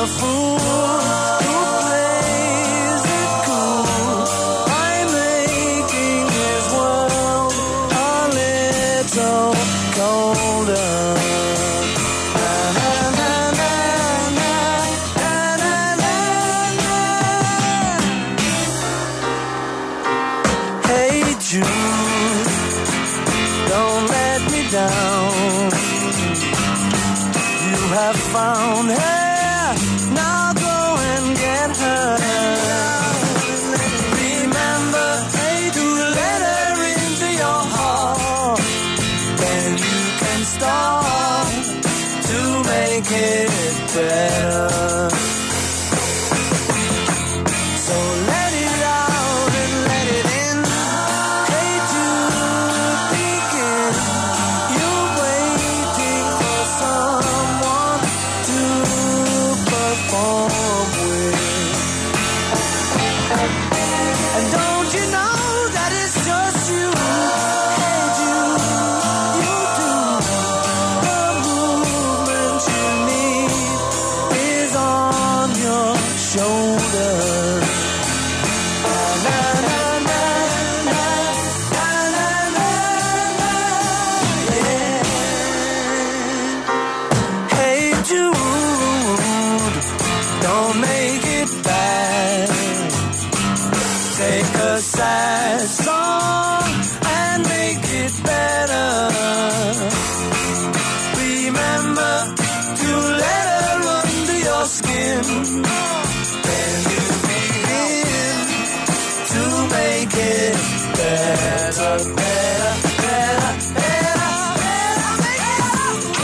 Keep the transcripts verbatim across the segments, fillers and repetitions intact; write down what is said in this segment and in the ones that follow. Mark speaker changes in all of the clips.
Speaker 1: fool who plays it cool by making his world a little colder. Hey Jude, don't let me down. You have found her, now go and get her. Remember, hey, to let her into your heart. Then you can start to make it better. So let it out and let it in. Hey, Jude, begin. You're waiting for someone to perform with. And don't you know that it's just you? Hey, Jude, you do. The movement you need is on your shoulders. Na, na, na, na, na, na, na, na, yeah. Hey Jude, don't make it bad. Take a sad song and make it better. Remember to let her under your skin. Then you begin to make it better, better, better, better, better, make it.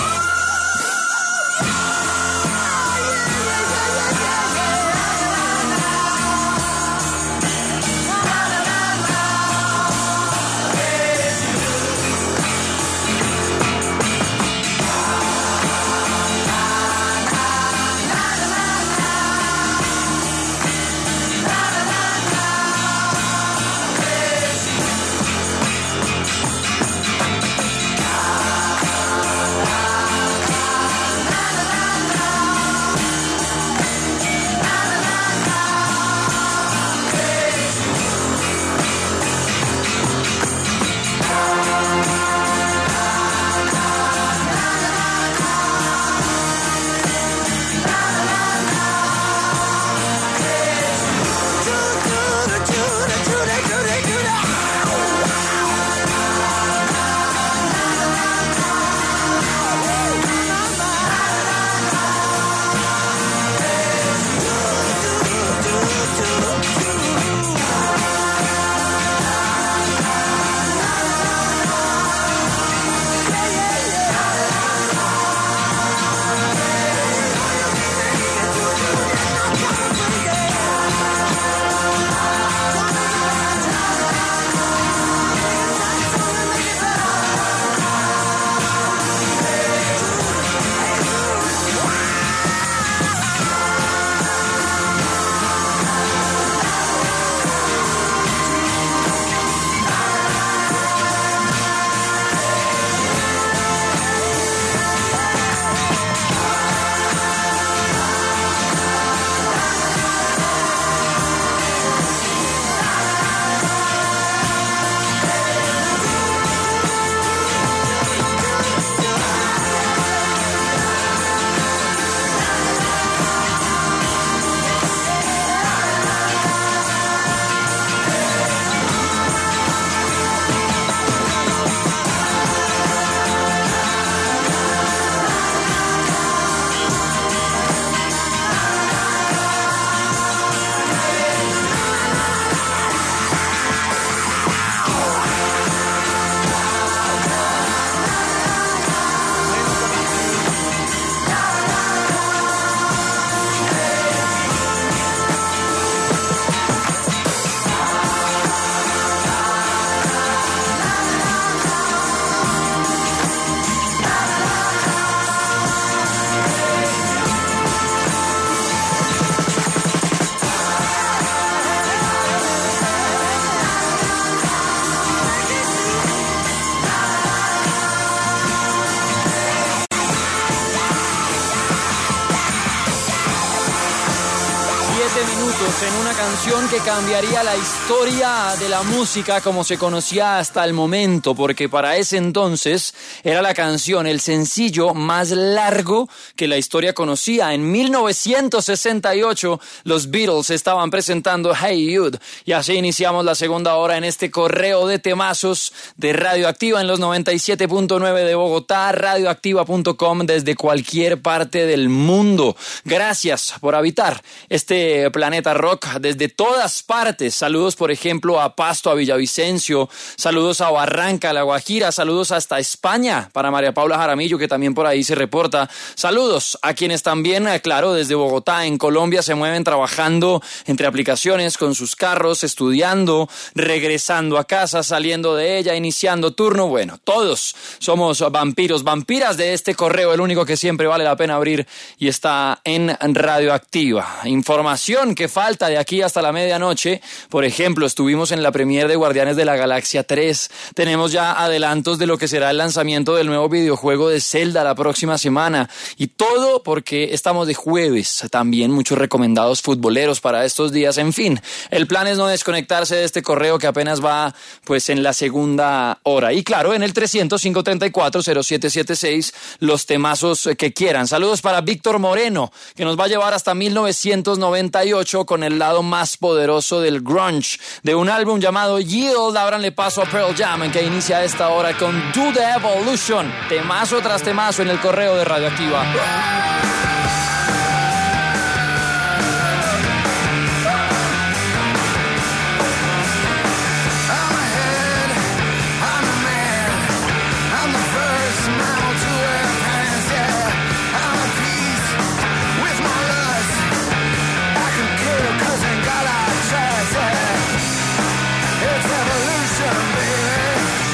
Speaker 2: siete minutos en una canción que cambiaría la historia de la música como se conocía hasta el momento, porque para ese entonces era la canción, el sencillo más largo que la historia conocía. En mil novecientos sesenta y ocho los Beatles estaban presentando Hey Jude, y así iniciamos la segunda hora en este correo de temazos de Radioactiva en los noventa y siete punto nueve de Bogotá, radioactiva punto com desde cualquier parte del mundo. Gracias por habitar este planeta rock desde todas partes. Saludos, por ejemplo, a Pasto, a Villavicencio, saludos a Barranca, a La Guajira, saludos hasta España para María Paula Jaramillo, que también por ahí se reporta. Saludos a quienes también, claro, desde Bogotá, en Colombia, se mueven trabajando entre aplicaciones con sus carros, estudiando, regresando a casa, saliendo de ella, iniciando turno. Bueno, todos somos vampiros, vampiras de este correo, el único que siempre vale la pena abrir y está en Radioactiva. Información que falta de aquí hasta la medianoche. Por ejemplo, estuvimos en la premiere de Guardianes de la Galaxia tres. Tenemos ya adelantos de lo que será el lanzamiento del nuevo videojuego de Zelda la próxima semana. Y todo porque estamos de jueves. También muchos recomendados futboleros para estos días. En fin, el plan es no desconectarse de este correo que apenas va pues en la segunda hora. Y claro, en el trescientos, cinco treinta y cuatro, cero siete siete seis, los temazos que quieran. Saludos para Víctor Moreno, que nos va a llevar hasta mil novecientos noventa y ocho con el lado más poderoso del grunge, de un álbum llamado Yield. Ábranle paso a Pearl Jam, en que inicia esta hora con Do the Evolution, temazo tras temazo en el correo de Radioactiva.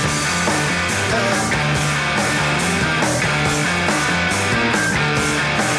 Speaker 3: Evolution, baby.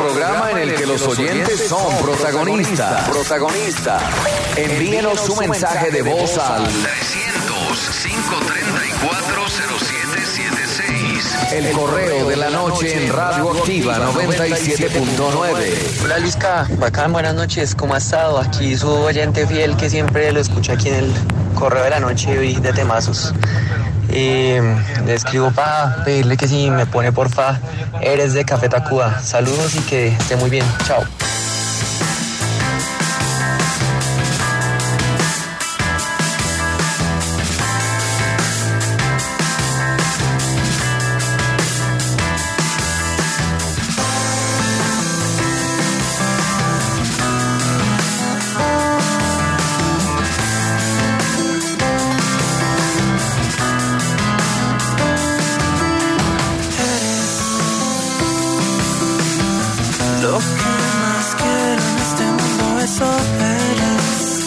Speaker 3: programa en el que los oyentes son protagonistas. Protagonistas. Envíenos su mensaje de voz al
Speaker 4: trescientos, cinco treinta y cuatro, cero siete siete seis.
Speaker 3: El correo de la noche en Radioactiva noventa y siete punto nueve.
Speaker 5: Hola Luisca, bacán, buenas noches, ¿cómo ha estado? Aquí su oyente fiel que siempre lo escucha aquí en el correo de la noche y de temazos. Y le escribo para pedirle que si me pone porfa Eres de Café Tacuba. Saludos y que esté muy bien, chao.
Speaker 1: Lo que más quiero en este mundo, eso eres.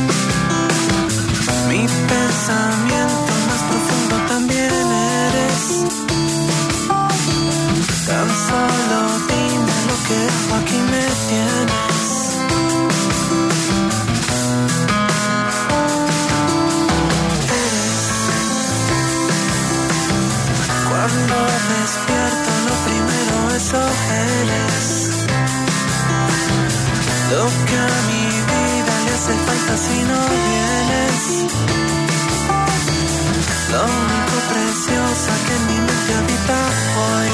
Speaker 1: Mi pensamiento más profundo también eres. Tan solo dime lo que dejo, aquí me tienes. Eres. Cuando despierto lo primero, eso eres. Lo que a mi vida le hace falta si no vienes. Lo único preciosa que en mi mente habita hoy.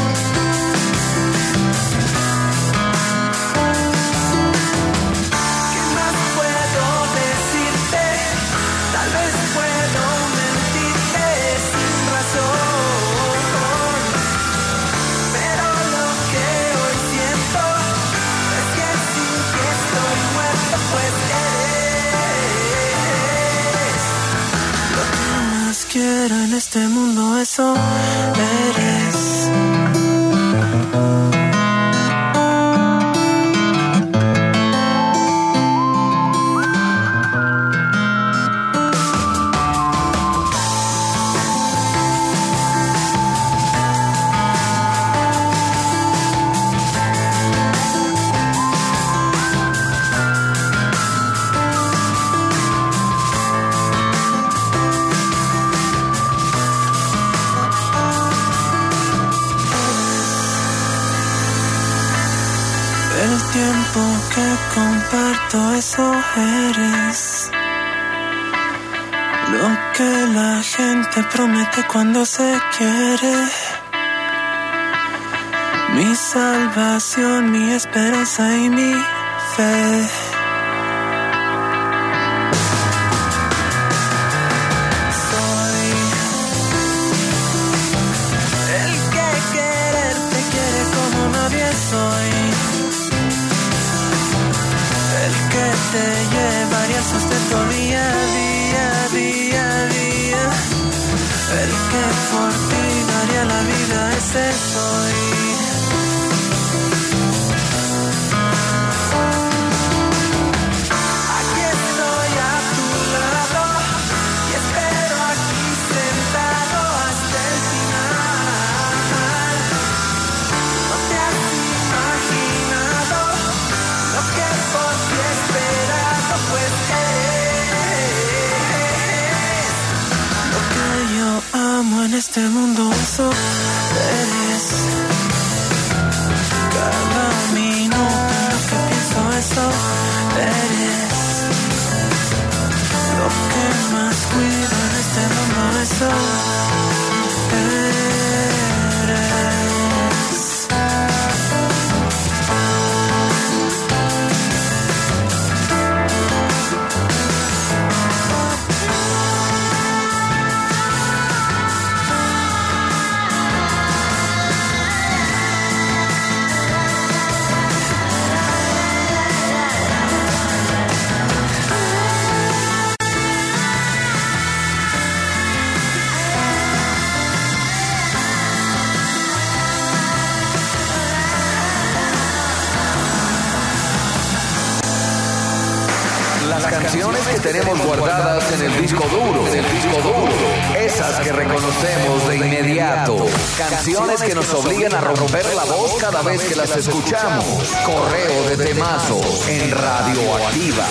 Speaker 1: ¿Qué más puedo decirte? Tal vez puedo mentirte sin razón. Pero lo que hoy siento es que sin que estoy muerto, pues eres. Lo que más quiero en este mundo, eso eres. El tiempo que comparto, eso eres. Lo que la gente promete cuando se quiere. Mi salvación, mi esperanza y mi fe. Soy el que quererte quiere como nadie soy. El que te llevaría el sustento día a día, día a día. El que por ti daría la vida, ese soy. Aquí estoy a tu lado y espero aquí sentado hasta el final. No te has imaginado lo que por ti he esperado, pues eres. Lo que yo amo en este mundo, eso eres. Cada minuto en lo que pienso, eso eres. Lo que más cuido en este mundo, eso eres.
Speaker 3: Canciones que tenemos guardadas en el disco duro, en el disco duro. Esas que reconocemos de inmediato. Canciones que nos obligan a romper la voz cada vez que las escuchamos. Correo de temazos en Radioactiva.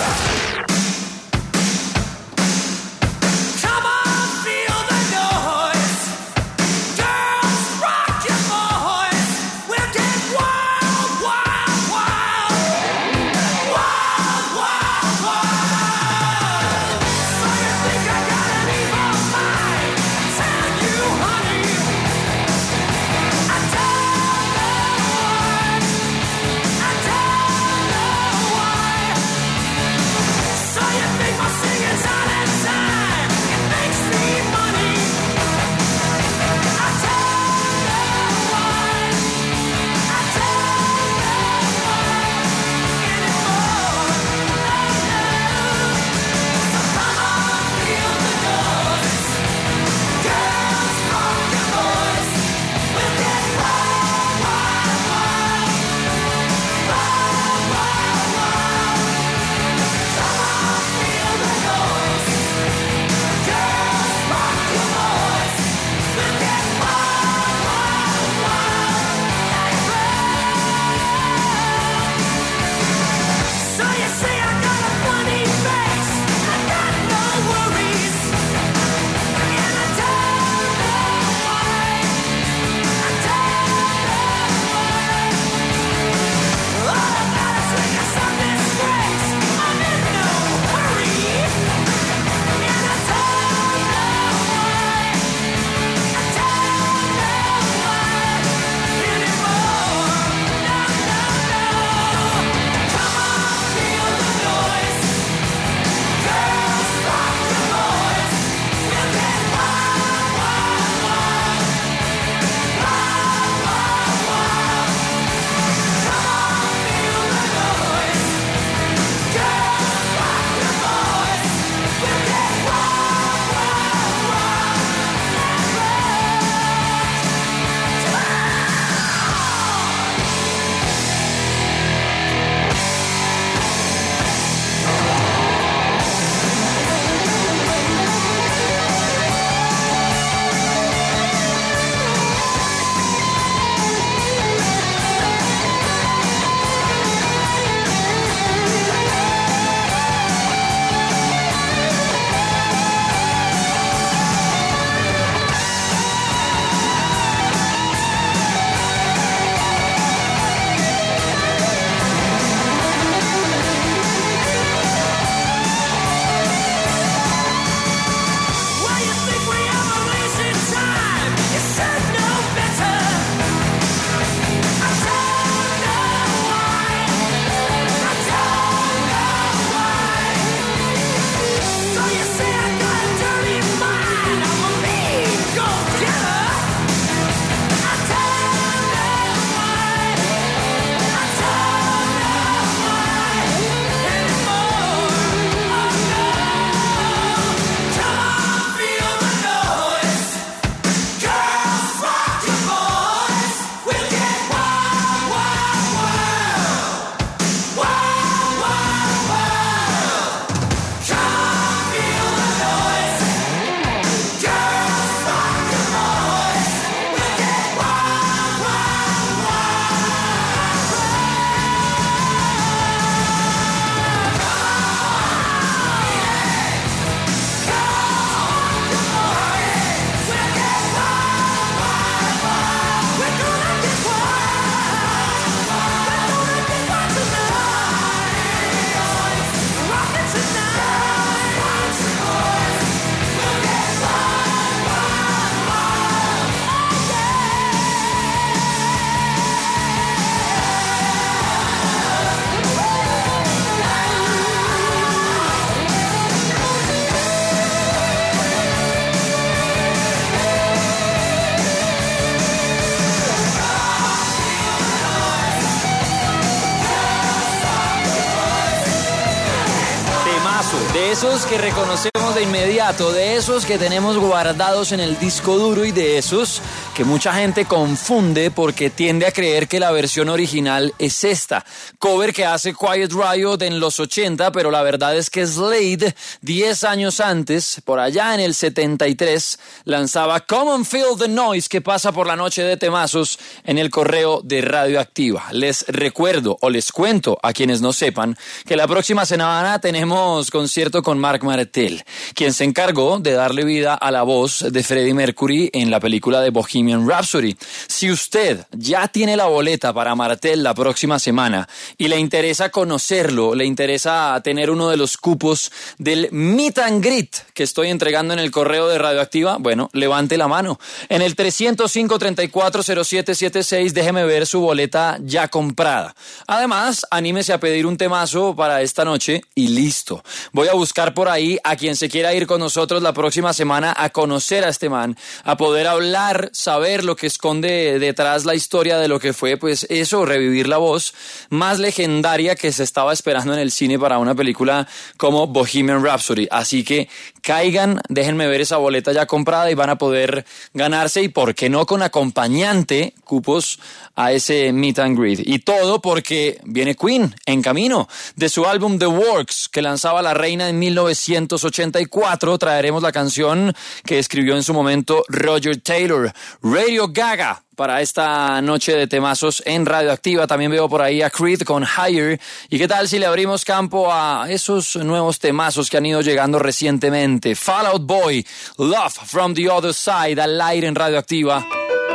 Speaker 2: esos que reconocemos de inmediato, de esos que tenemos guardados en el disco duro y de esos que mucha gente confunde porque tiende a creer que la versión original es esta. Cover que hace Quiet Riot en los ochenta, pero la verdad es que Slade, diez años antes, por allá en el setenta y tres, lanzaba Come and Feel the Noise, que pasa por la noche de temazos en el correo de Radioactiva. Les recuerdo o les cuento a quienes no sepan que la próxima semana tenemos concierto con Marc Martel, quien se encargó de darle vida a la voz de Freddie Mercury en la película de Bohemian Rhapsody. Si usted ya tiene la boleta para Martel la próxima semana y le interesa conocerlo, le interesa tener uno de los cupos del Meet and Greet que estoy entregando en el correo de Radioactiva, bueno, levante la mano. En el tres cero cinco, treinta y cuatro cero siete setenta y seis, déjeme ver su boleta ya comprada. Además, anímese a pedir un temazo para esta noche y listo. Voy a buscar por ahí a quien se quiera ir con nosotros la próxima semana a conocer a este man, a poder hablar, saber lo que esconde detrás la historia de lo que fue, pues eso, revivir la voz más legendaria que se estaba esperando en el cine para una película como Bohemian Rhapsody. Así que caigan, déjenme ver esa boleta ya comprada y van a poder ganarse, y por qué no con acompañante, cupos a ese Meet and Greet. Y todo porque viene Queen en camino. De su álbum The Works, que lanzaba La Reina en mil novecientos ochenta y cuatro, traeremos la canción que escribió en su momento Roger Taylor, Radio Gaga, para esta noche de temazos en Radioactiva. También veo por ahí a Creed con Higher. ¿Y qué tal si le abrimos campo a esos nuevos temazos que han ido llegando recientemente? Fall Out Boy, Love from the Other Side, al aire en Radioactiva.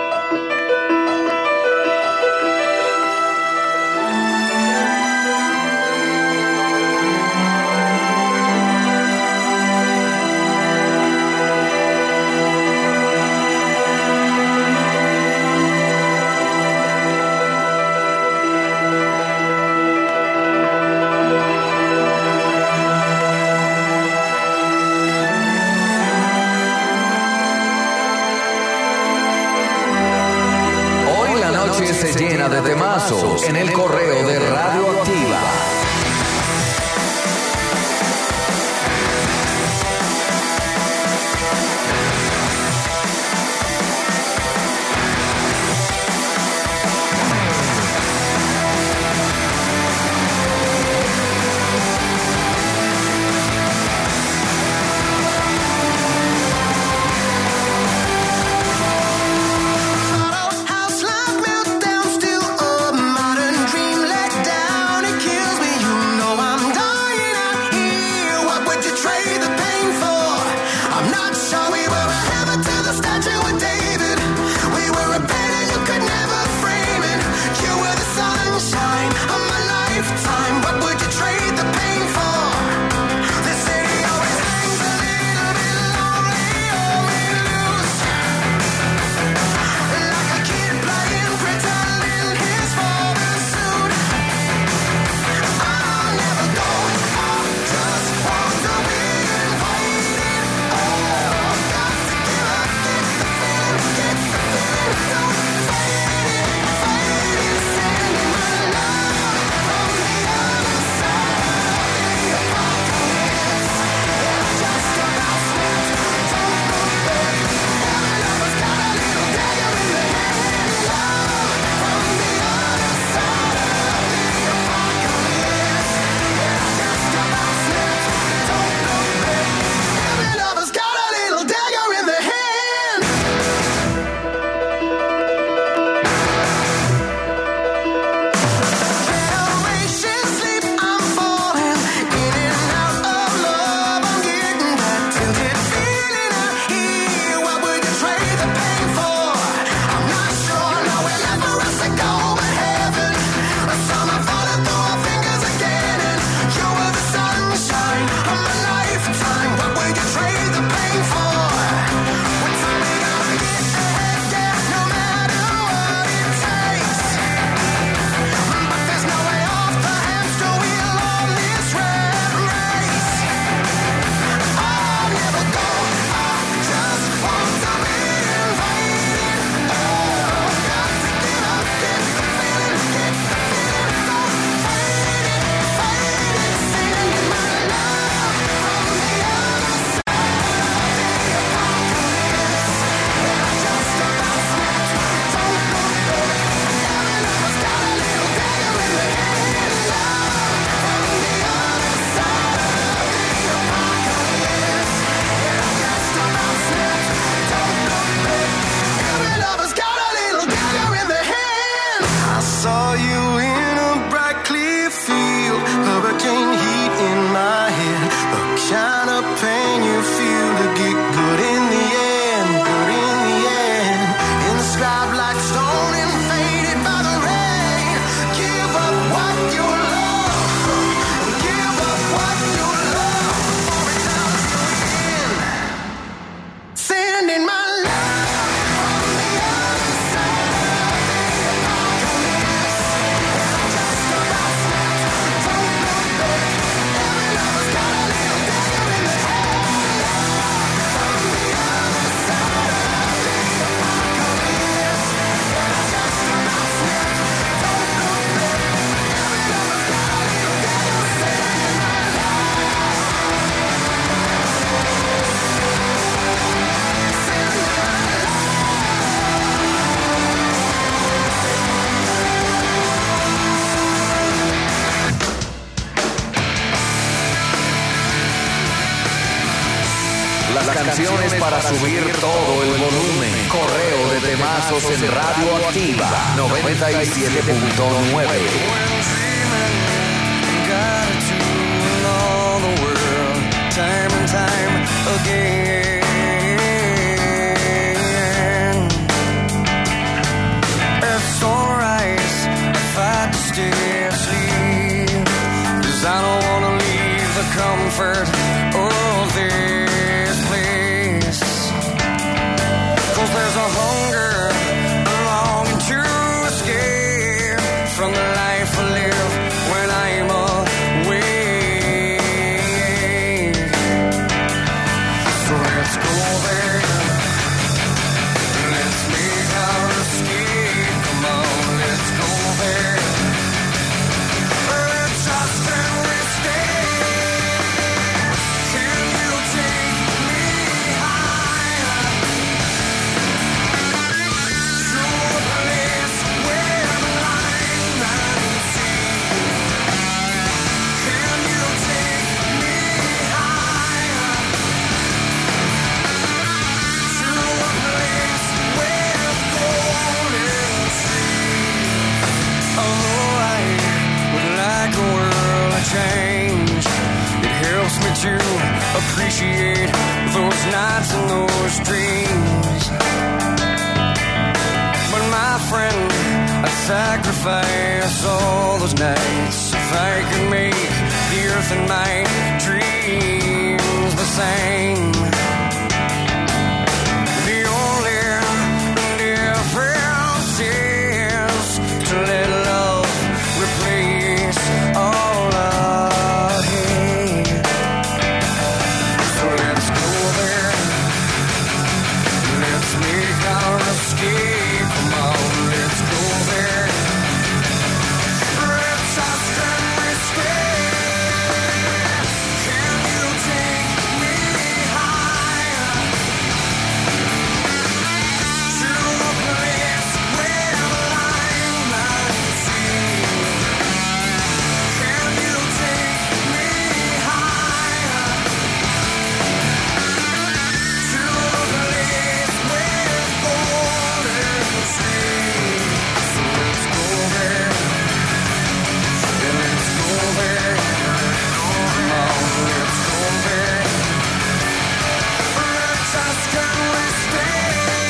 Speaker 3: Se llena de temazos en el correo de Radioactiva.
Speaker 1: House life meltdown, still a modern dream let down.
Speaker 3: Las canciones para subir todo el volumen. Correo de temazos en Radio Activa noventa y siete punto nueve.
Speaker 1: Time and time again. It's alright if I just stay asleep, 'cause I don't wanna leave the comfort of this place. 'Cause there's a hunger, a longing to escape from the life I live when I'm away. Let's go there. Let's make our escape. Come on, let's go there. Let's just and we stay. Can you take me higher to a place where the line runs sea? Can you take me higher? Change. It helps me to appreciate those nights and those dreams. But my friend, I'd sacrifice all those nights if I could make the earth and my dreams the same. The only difference is to let love replace all I hate. So let's go there. Let's make our escape. Come on, let's go there. Let's just and we stay. Can you take me higher to a place where the line runs sea? Can you take me higher to a place with golden streams? So let's go there. Yeah, let's go there. Come on, let's go there. Let's just can we stay?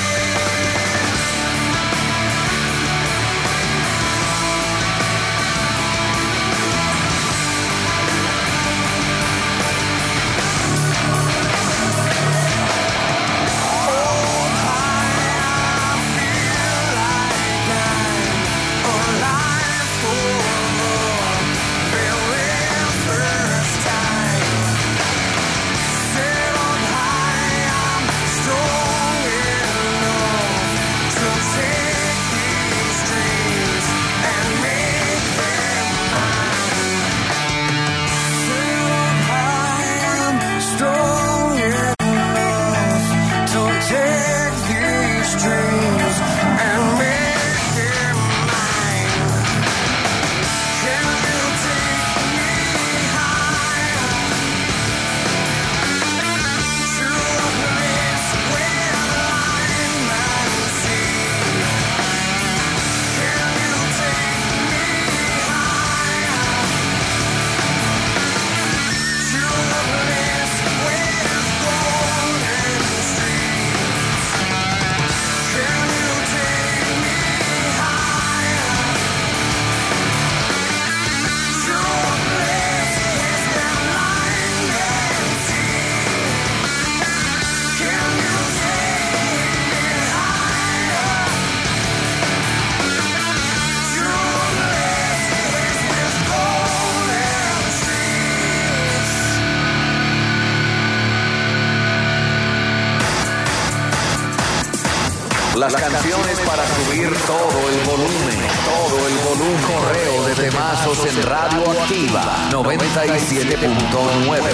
Speaker 3: Las canciones para subir todo el volumen, todo el volumen. Correo de temazos en Radio Activa noventa y siete punto nueve.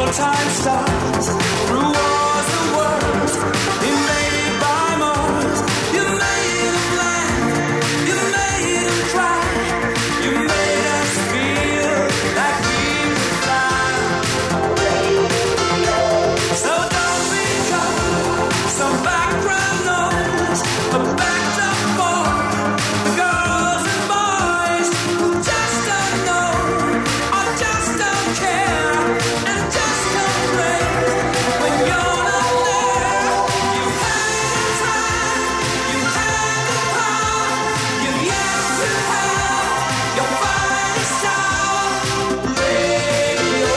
Speaker 1: time stars through wars and worlds, invaded by Mars. You made them laugh, you made them cry, you made us feel like we could fly. So don't become some background noise, a backed up for the girls and boys who just don't know or just don't care and just don't pray when you're not there. You had the time, you had the power, you've yet to have your finest hour. Radio,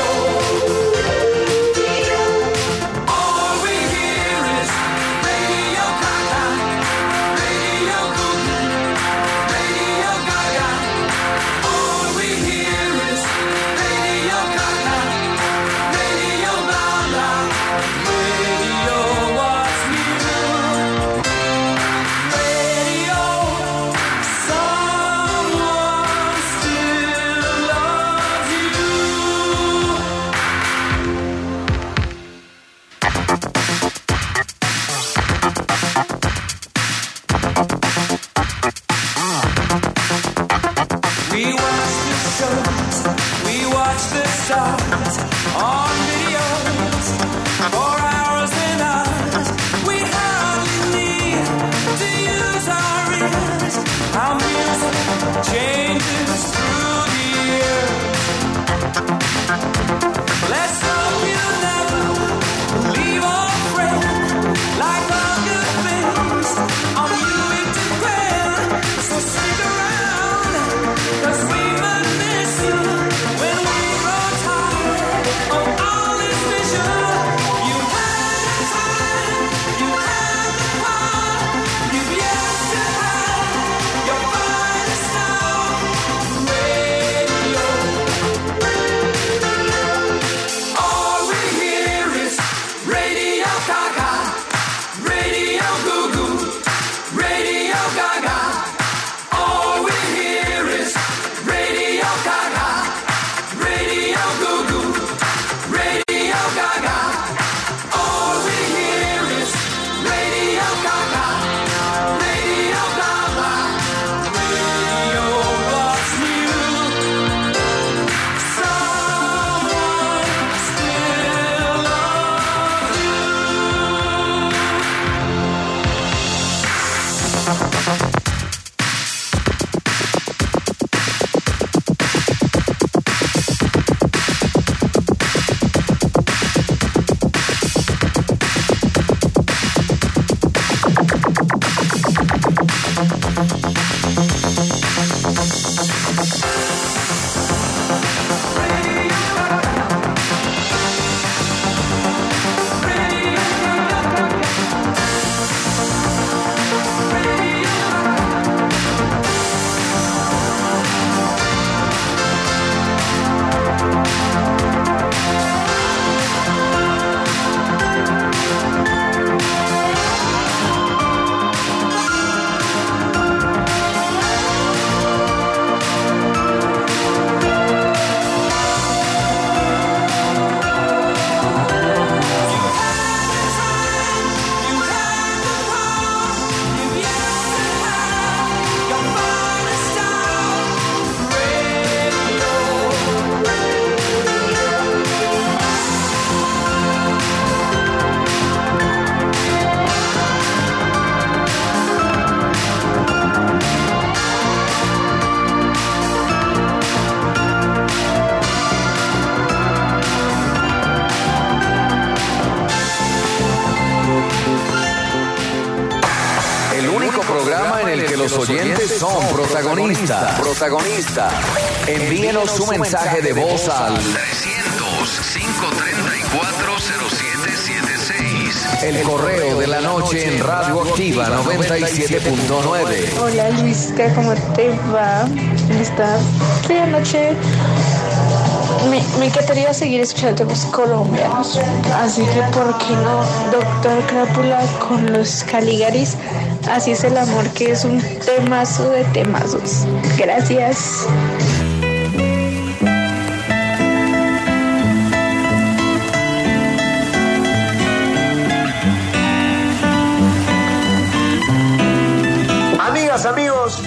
Speaker 1: all we hear is Radio Gaga, Radio Goo, Radio Gaga. All we hear is Radio Gaga, Radio blah blah, Radio what's new, Radio someone still loves you. We watch the shows, we watch the stars on videos for hours and hours. We hardly need to use our ears. Our music changes through the years. Let's hope you never leave our friend like all good things on you it depend. So stick around, 'cause we might miss you when we grow tired of all this vision. You had the time, you had the power, you've yet to have your finest hour. Radio, all we hear is Radio Gaga, Radio Goo Goo, Radio Gaga. All we hear is Radio Gaga, Radio Goo Goo, Radio Gaga. All we hear is Radio Gaga, Radio blah blah, Radio what's new. Someone still loves you.
Speaker 3: El único programa en el que los oyentes son protagonistas. Protagonistas. Envíenos su mensaje de voz al
Speaker 4: trescientos, cinco treinta y cuatro, cero siete siete seis.
Speaker 3: el correo de la noche en Radioactiva noventa y siete punto nueve.
Speaker 6: Hola Luisca, ¿cómo te va? ¿Cómo estás? Sí, anoche me, me encantaría seguir escuchando temas colombianos. Así que, ¿por qué no? Doctor Crápula con los Caligaris. Así es el amor, que es un temazo de temazos. Gracias.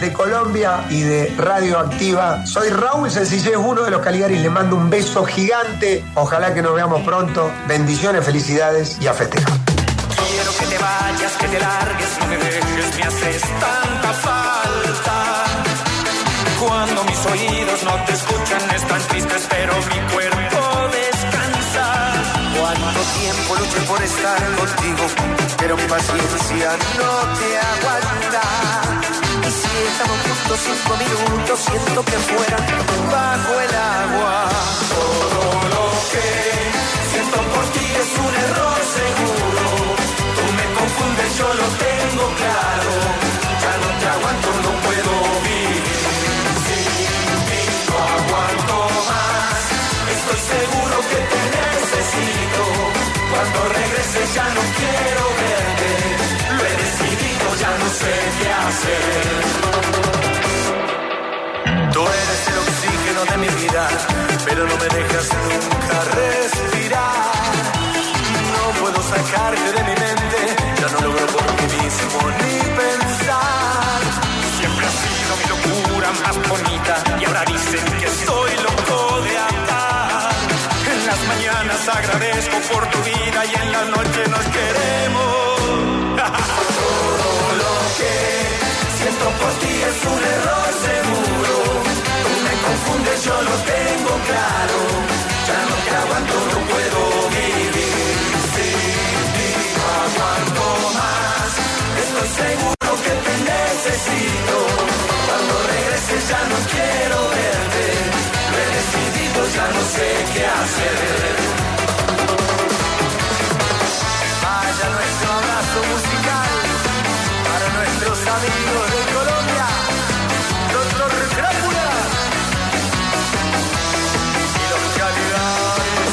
Speaker 7: de Colombia y de Radioactiva. Soy Raúl Sencillez, uno de los Caligaris. Le mando un beso gigante. Ojalá que nos veamos pronto. Bendiciones, felicidades y a festejar.
Speaker 1: Quiero que te vayas, que te largues, no me dejes, me haces tanta falta. Cuando mis oídos no te escuchan, están tristes, pero mi cuerpo descansa. Cuánto tiempo luché por estar contigo, pero mi paciencia no te aguanta. Y si estamos juntos cinco minutos, siento que fueran bajo el agua. Todo lo que siento por ti es un error seguro. Tú me confundes, yo lo tengo claro. Ya no te aguanto, no puedo vivir. No aguanto más, estoy seguro que te necesito. Cuando regreses ya no quiero verte. Lo he decidido, ya no sé qué hacer. Tú eres el oxígeno de mi vida, pero no me dejas nunca respirar. No puedo sacarte de mi mente, ya no logro por mí mismo ni pensar. Siempre has sido mi locura más bonita y ahora dicen que soy loco de amar. En las mañanas agradezco por tu vida y en la noche nos queremos. Todo lo que siento por ti es un error seguro. Tú me confundes, yo lo tengo claro. Ya no te aguanto, no puedo vivir sin ti, no aguanto más. Estoy seguro que te necesito. Cuando regreses ya no quiero verte. Lo he decidido, ya no sé qué hacer. Vaya nuestro abrazo musical para nuestros amigos de Colombia, Doctor Crápula y los Caligaris.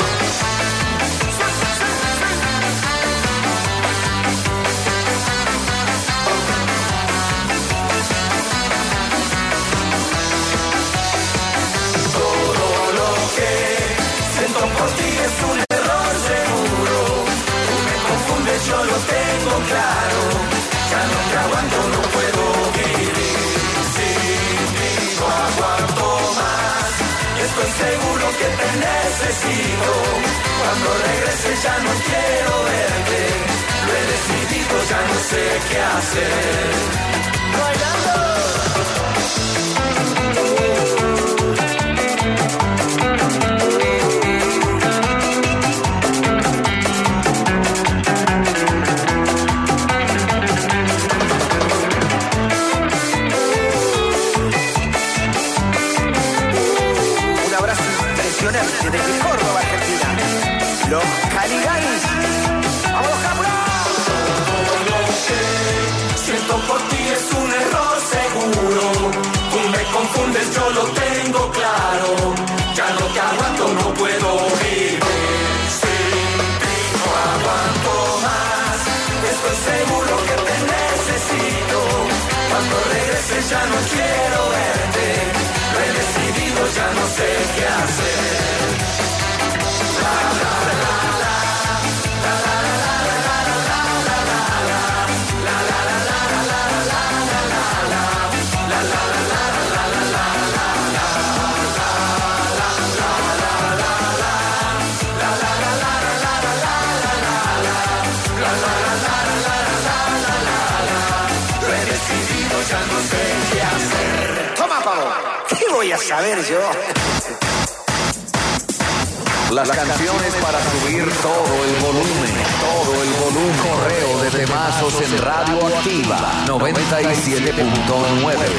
Speaker 1: Todo lo que siento por ti es un error seguro. Tú me confundes, yo lo tengo claro. Ya no te aguanto, no puedo vivir sin ti, no aguanto más. Y estoy seguro que te necesito. Cuando regreses ya no quiero verte. Lo he decidido, ya no sé qué hacer. ¡Bailando! Desde Córdoba, Argentina, los Caligaris. ¡Vamos, Capra! Todo lo que siento por ti es un error seguro. Tú me confundes, yo lo tengo claro. Ya no te aguanto, no puedo vivir sin ti, no aguanto más. Estoy seguro que te necesito. Cuando regreses ya no quiero verte. Lo he decidido, ya no sé qué hacer. La, la, la, la, la, la, la, la, la, la, la, la, la, Lo he decidido, ya no sé qué hacer. Toma, Pablo. ¿Qué voy a saber yo?
Speaker 3: Las canciones para subir todo el volumen, todo el volumen. Correo de temazos en Radioactiva noventa y siete punto nueve.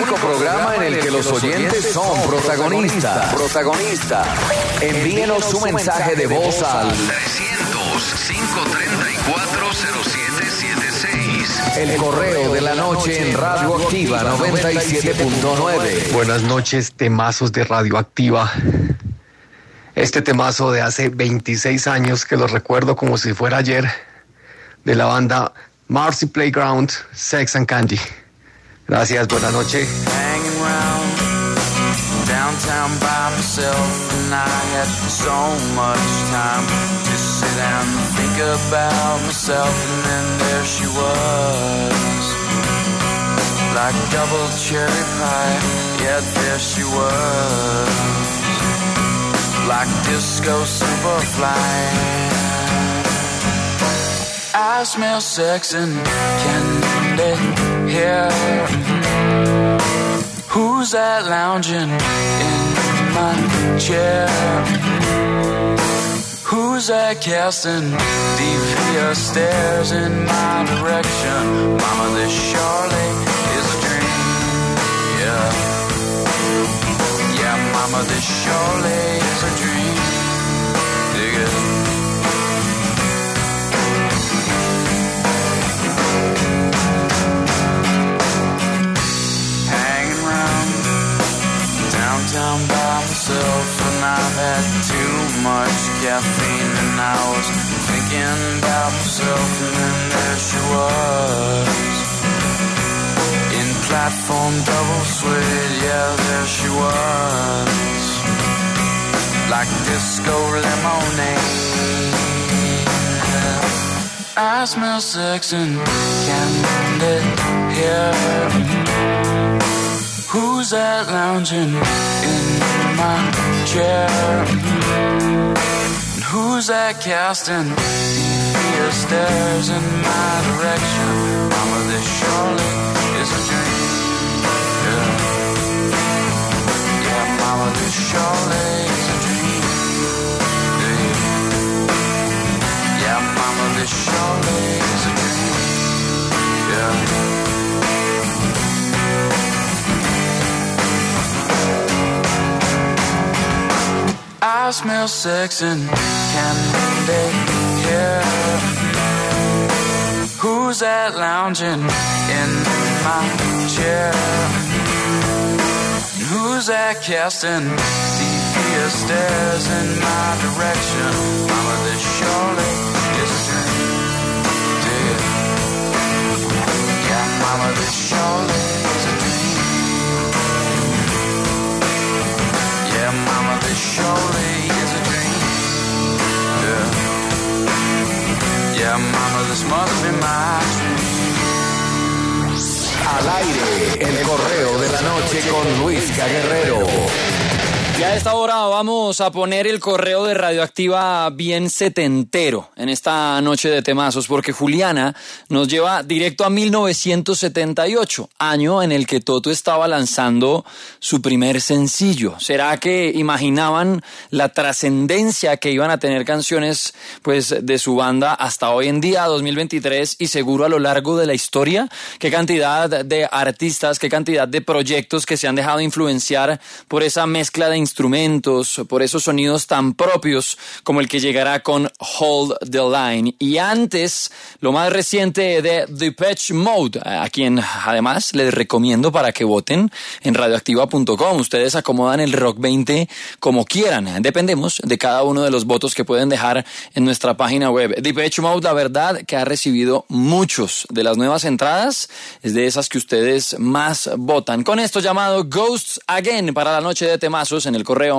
Speaker 3: único programa en el que los oyentes son protagonistas. Protagonistas. Envíenos su mensaje de voz al
Speaker 4: trescientos, cinco treinta y cuatro, cero siete siete seis.
Speaker 3: el correo de la noche en Radioactiva noventa y siete punto nueve.
Speaker 8: Buenas noches, temazos de Radioactiva. Este temazo de hace veintiséis años, que lo recuerdo como si fuera ayer, de la banda Marcy Playground, Sex and Candy. Gracias, buenas noches.
Speaker 1: Hanging round downtown by myself, and I had so much time to sit down and think about myself, and then there she was, like double cherry pie, yeah, there she was, like disco superfly. I smell sex and candy here. Who's that lounging in my chair? Who's that casting devious stares in my direction? Mama, this surely is a dream. Yeah, yeah, mama, this surely is a dream. Dig it. Downtown by myself, and I've had too much caffeine, and I was thinking about myself, and then there she was, in platform double suede, yeah, there she was, like disco lemonade. I smell sex and candy here. Who's that lounging in my chair? And who's that casting devious stares in my direction? Mama, this surely is a dream. Yeah, yeah, mama, this surely is a dream. Yeah, yeah, mama, this surely is a dream. Yeah. I smell sex and candy here. Who's that lounging in my chair? And who's that casting devious stares in my direction? Mama, this surely is a dream. Dig it. Yeah, mama, this surely is a dream. Yeah, mama, this surely is a dream. Yeah, yeah, mama, this must be my dream.
Speaker 3: Al aire, el correo de la noche con Luisca Guerrero.
Speaker 2: Y a esta hora vamos a poner el correo de Radioactiva bien setentero en esta noche de temazos, porque Juliana nos lleva directo a mil novecientos setenta y ocho, año en el que Toto estaba lanzando su primer sencillo. ¿Será que imaginaban la trascendencia que iban a tener canciones pues de su banda hasta hoy en día, dos mil veintitrés, y seguro a lo largo de la historia? ¿Qué cantidad de artistas, qué cantidad de proyectos que se han dejado influenciar por esa mezcla de instrumentos, por esos sonidos tan propios como el que llegará con Hold the Line? Y antes, lo más reciente de Depeche Mode, a quien además les recomiendo para que voten en radioactiva punto com. Ustedes acomodan el Rock veinte como quieran, dependemos de cada uno de los votos que pueden dejar en nuestra página web. Depeche Mode, la verdad que ha recibido muchos de las nuevas entradas, es de esas que ustedes más votan. Con esto llamado Ghosts Again para la noche de temazos en el correo.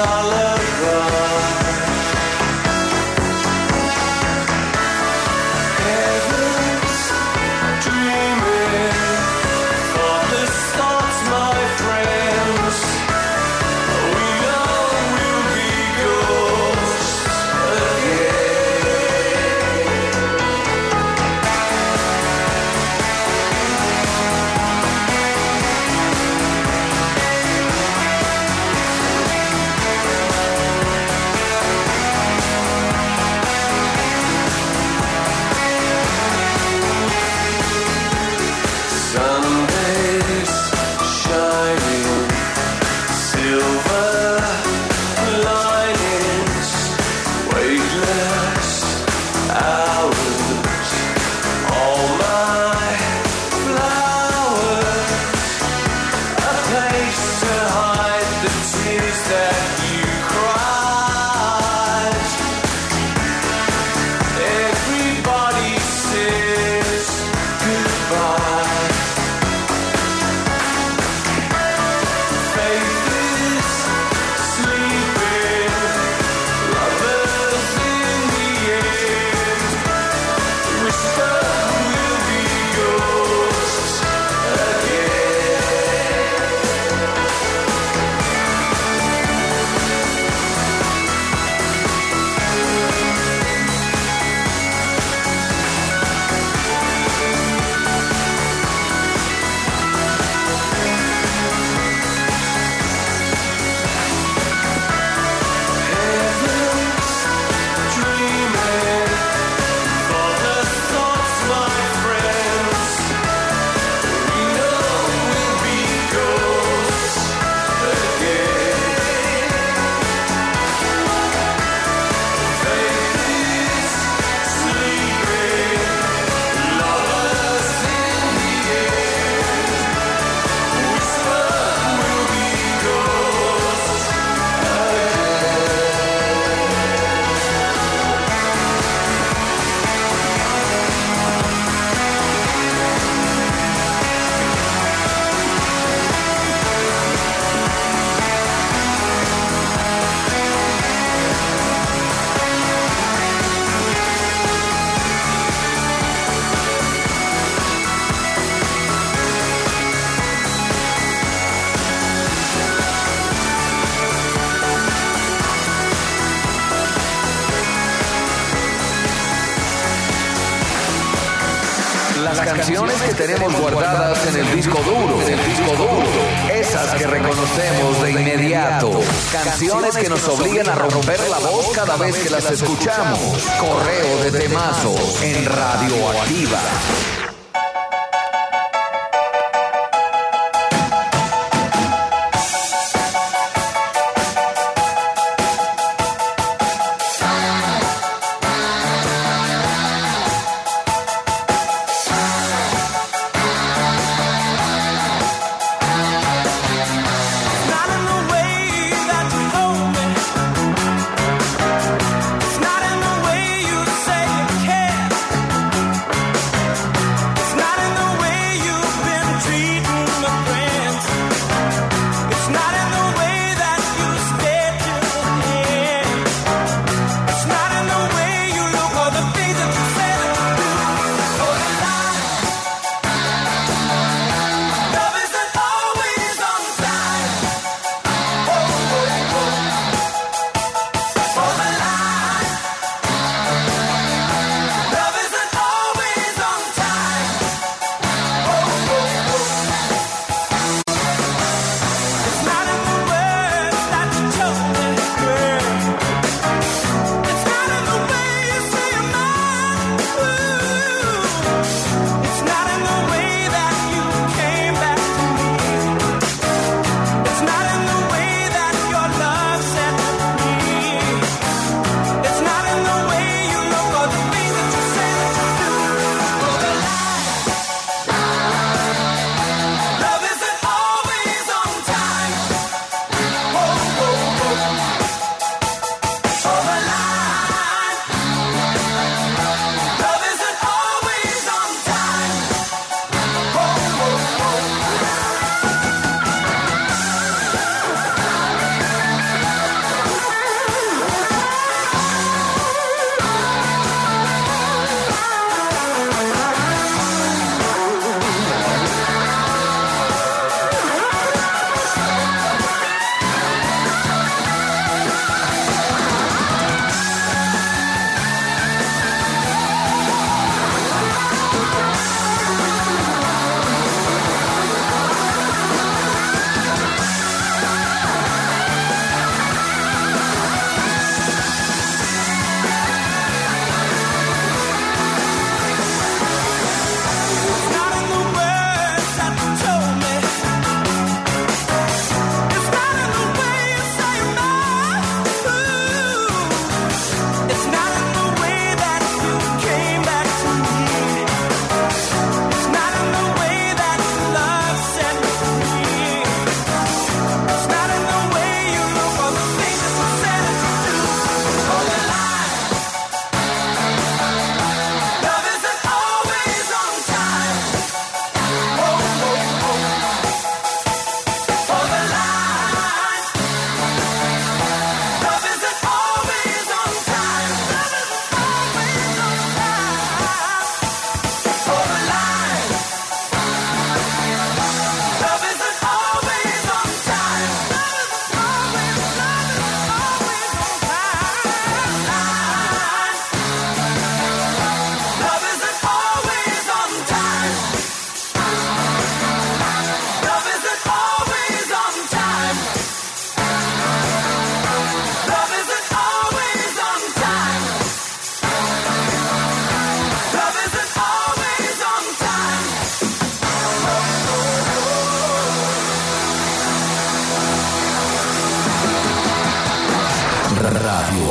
Speaker 3: Las canciones que tenemos guardadas en el disco duro, en el disco duro, esas que reconocemos de inmediato, canciones que nos obligan a romper la voz cada vez que las escuchamos. Correo de temazos en Radioactiva.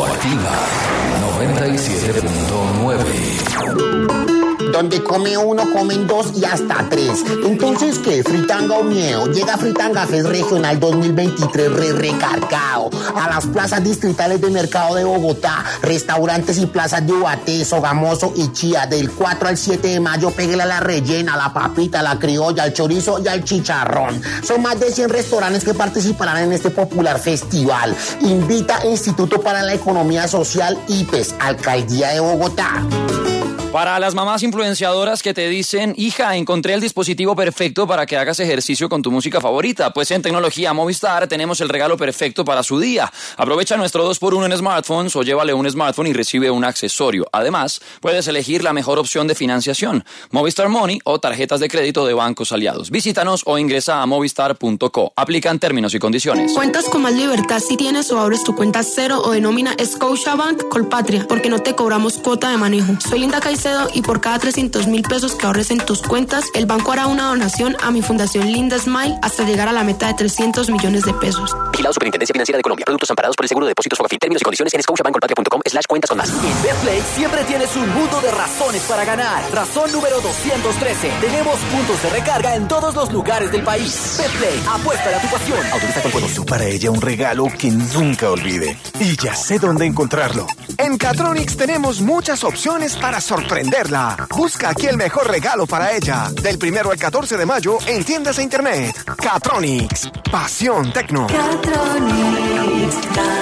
Speaker 3: Radioactiva noventa y siete punto nueve.
Speaker 9: Donde come uno, comen dos y hasta tres. Entonces, ¿qué? ¿Fritanga o miedo? Llega Fritanga Fest Regional dos mil veintitrés re recargado a las plazas distritales de mercado de Bogotá, restaurantes y plazas de Ubaté, Sogamoso y Chía. Del cuatro al siete de mayo, péguele a la rellena, a la papita, a la criolla, al chorizo y al chicharrón. Son más de cien restaurantes que participarán en este popular festival. Invita Instituto para la Economía Social, I P E S, Alcaldía de Bogotá.
Speaker 2: Para las mamás influenciadoras que te dicen, hija, encontré el dispositivo perfecto para que hagas ejercicio con tu música favorita, pues en Tecnología Movistar tenemos el regalo perfecto para su día. Aprovecha nuestro dos por uno en smartphones o llévale un smartphone y recibe un accesorio. Además, puedes elegir la mejor opción de financiación, Movistar Money o tarjetas de crédito de bancos aliados. Visítanos o ingresa a movistar punto co. Aplican términos y condiciones.
Speaker 10: Cuentas con más libertad si tienes o abres tu cuenta cero o de nómina Scotiabank Colpatria, porque no te cobramos cuota de manejo. Soy Linda Caicedo y por cada trescientos mil pesos que ahorres en tus cuentas, el banco hará una donación a mi fundación Linda Smile hasta llegar a la meta de trescientos millones de pesos.
Speaker 11: Vigilado Superintendencia Financiera de Colombia. Productos amparados por el Seguro de Depósitos Fogafín. Términos y condiciones en scotiabankcolpatria punto com slash cuentas con más.
Speaker 12: En Betplay siempre tienes un mundo de razones para ganar. Razón número doscientos trece. Tenemos puntos de recarga en todos los lugares del país. Betplay, apuesta a tu pasión. Autoriza con juegos.
Speaker 13: Para ella un regalo que nunca olvide. Y ya sé dónde encontrarlo. En Catronics tenemos muchas opciones para sorprenderla. Busca aquí el mejor regalo para ella. Del primero al catorce de mayo en tiendas e internet. Catronics. Pasión tecno.
Speaker 1: Catronics.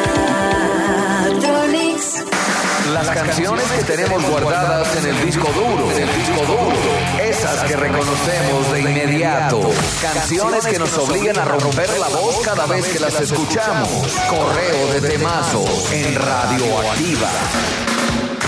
Speaker 1: Catronics.
Speaker 3: Las canciones que tenemos guardadas en el disco duro, en el disco duro, esas que reconocemos de inmediato, canciones que nos obligan a romper la voz cada vez que las escuchamos. Correo de temazo en Radioactiva.